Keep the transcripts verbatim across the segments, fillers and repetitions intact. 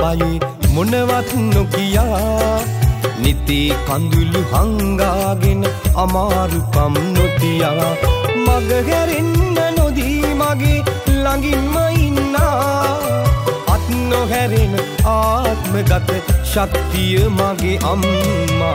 බයේ මොනවත් නොකියා නිති කඳුළු හංගාගෙන අමාරුකම් නොතියා මග හැරෙන්න නොදී මගේ ළඟින්ම ඉන්නා අත් නොහැරෙන ආත්මගත ශක්තිය මගේ අම්මා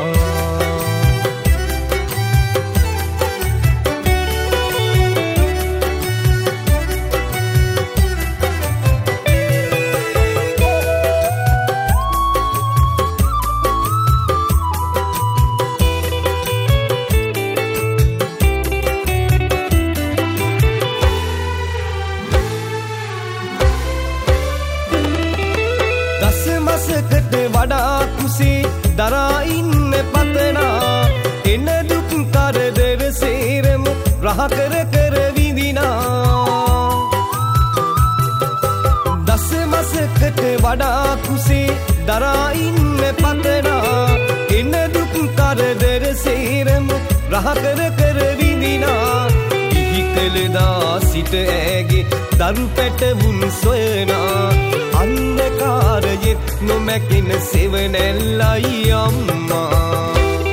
දසමසකට වඩා කුසේ දරා ඉන්න පතනා එන දුක් කරදර සේරම රහ කර කර විඳිනා දසමසකට වඩා කුසේ දරා ඉන්න පතනා එන දුක් කරදර සේරම රහ කර කර විඳිනා ඉහි කළදා සිට ඇගේ දරු පැටවුන් සොයනා අන්ධකාරයෙත් නොමැකෙන සෙවණැල්ලයි අම්මා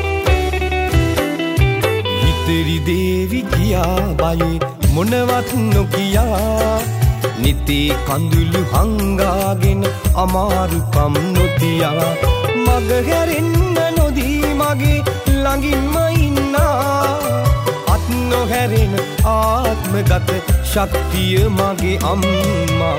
හිතරි දේවි කියා බයේ මොනවත් නොකියා නිති කඳුළු හංගාගෙන අමාරුකම් නොතියා මග හැරෙන්න නොදී මගේ ළඟින්ම ඉන්නා අත් නොහැරෙන ආත්මගත ශක්තිය මගේ අම්මා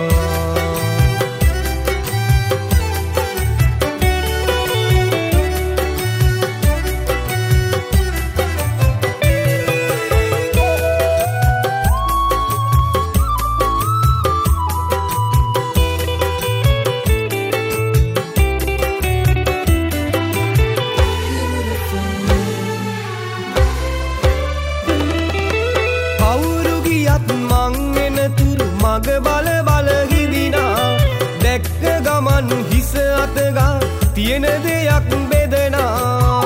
මග බල බල හිදිනා දැක්ක ගමන් හිස අතගා තියෙන දෙයක් බෙදනා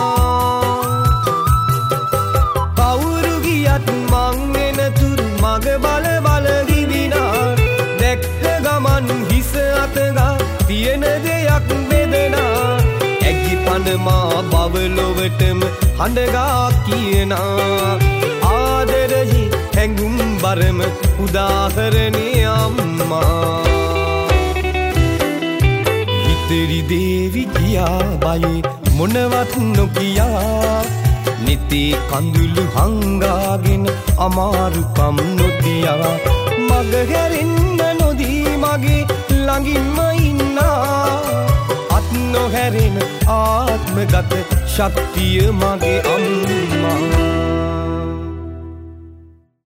කවුරු ගියත් මං එන තුරු මග බල බල හිදිනා දැක්ක ගමන් හිස අතගා තියෙන දෙයක් බෙදනා ඇගි පනමා බවලොවටම හඬගා කියනා ආදරෙහි හැඟුම් බරම උදාහරණේ අම්මා හිතරි දේවි කියා බයේ මොනවත් නොකියා නිති කඳුළු හංගාගෙන අමාරුකම් නොතියා මග හැරෙන්න නොදී මගේ ළඟින්ම ඉන්නා අත් නොහැරෙන ආත්මගත ශක්තිය මගේ අම්මා